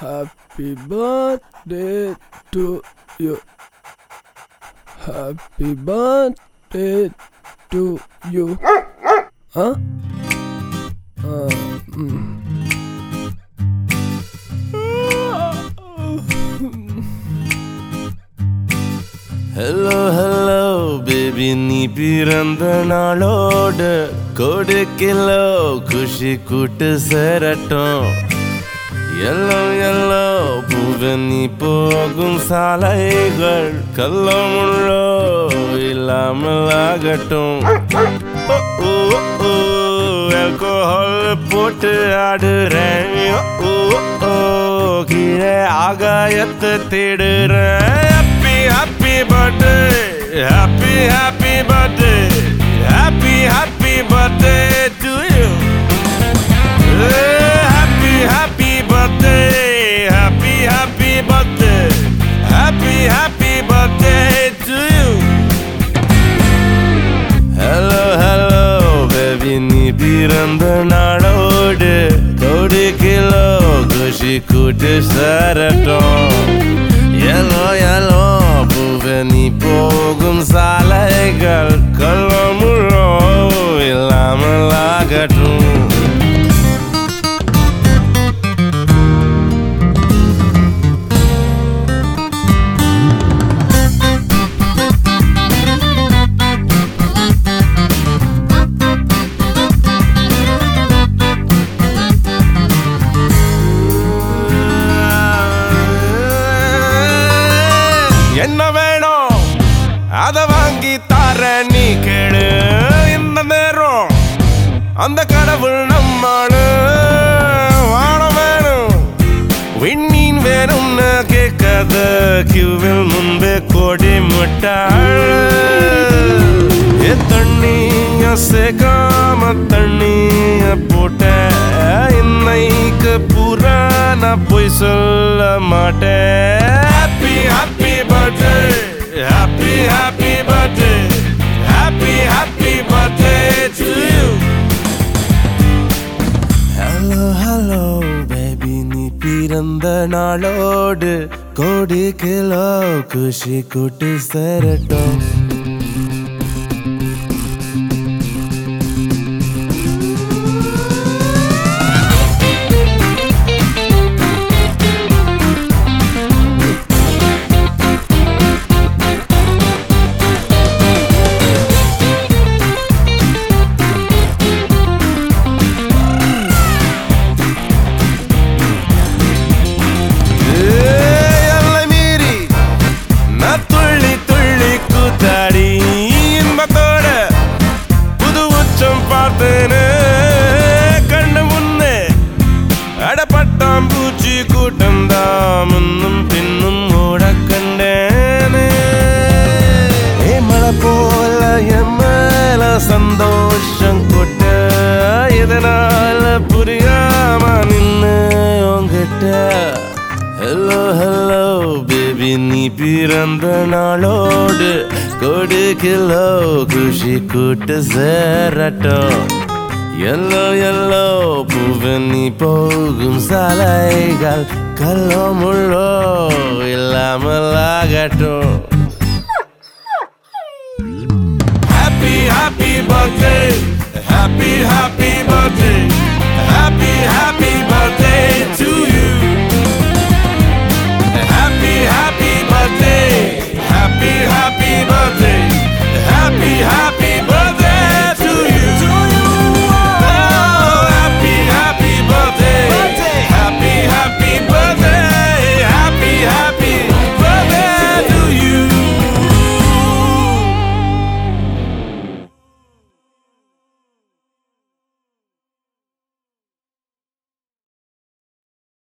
Happy birthday to you. Happy birthday to you. Huh? Hello, hello, baby, நீ பிறந்த நாளோடு கோடி kilo குஷி கூட்டு சேரட்டும். எல்லோ எல்லோ பூவே நீ போகும் சாலைகள் கல்லோ முள்ளோ இல்லாமல் ஆகட்டும். ஆல்கோஹால் போட்டு ஆடுறேன், கீழே ஆகாயத்தை தேடுறேன். Happy birthday, happy birthday, happy birthday to you. Happy birthday, happy birthday, happy birthday to you. Hello, hello, baby, நீ பிறந்த நாளோடு கோடி கிலோ குஷி கூட்டு சேரட்டும். Yellow, yellow, பூவே நீ போகும் சாலைகள் கல்லோ முள்ளோ இல்லாமல் ஆகட்டும். என்ன வேணும் அத வாங்கி தார நீ கேளு. இந்த நேரம் அந்த கடவுள் நம்மாளு. வானம் வேணும் விண்மீன் வேணும்னு கேட்காத கியூவில் முன்பே கோடி முட்டாள். தண்ணிய சேர்க்காம தண்ணிய போட்ட இன்னைக்கு பூரா நான் போய் சொல்ல மாட்டேன். Happy birthday, happy birthday, happy birthday to you. Hello, hello, baby, நீ பிறந்த நாளோடு கோடி கிலோ குஷி கூட்டு சேரட்டும். கண்ணு முன்னே அடப்பட்டாம் பூச்சி கூட்டம் தான் முன்னும் பின்னும் ஓட கண்டேனே. மழை போல என் மேல சந்தோஷம் கொட்ட இதனால புரியாம நின்னு உங்கிட்ட. ஹலோ ஹலோ பேபி, நீ பிறந்த நாளோடு கோடி கிலோ குஷி கூட்டு சேரட்டும். எல்லோ எல்லோ பூவே நீ போகும் சாலைகள் கல்லோ முள்ளோ இல்லாமல் ஆகட்டும். Happy birthday, happy birthday,